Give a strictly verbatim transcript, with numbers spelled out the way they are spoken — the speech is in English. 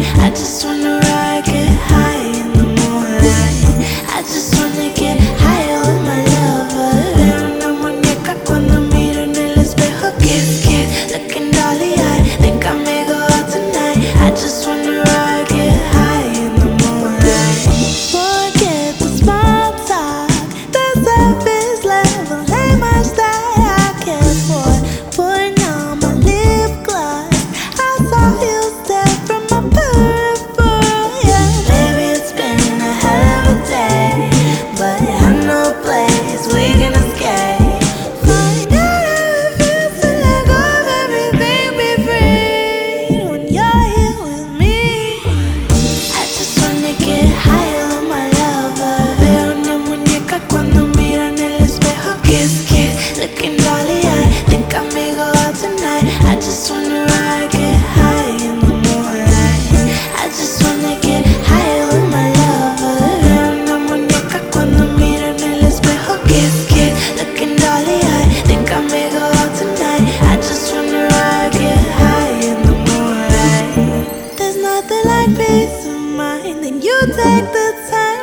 I just wanna ride, get high in the moonlight. I just wanna get higher with my lover. Veo una muñeca cuando miro en el espejo. Kiss, kiss, looking dolly eyed. Think I may go out tonight. I just wanna ride, get high in the moonlight. Forget the small talk, the surface level ain't much that I care for. Putting on my lip gloss, I saw you step from my peripheral. Yeah, baby, it's been a hell of a day, but I know a place we can escape. Find out how it feels to let go of everything, be free when you're here with me. I just wanna get higher with my lover. Veo una muñeca cuando miro en el espejo. Kiss, kiss, looking dolly eyed. Think I may go out tonight. I just wanna ride, get high in the moonlight. I just wanna get higher with my lover. Veo una muñeca cuando miro en el espejo. Kiss, kiss, looking dolly eyed. Think I may go out tonight. I just wanna ride, get high in the moonlight. There's nothing like peace of mind, and you take the time.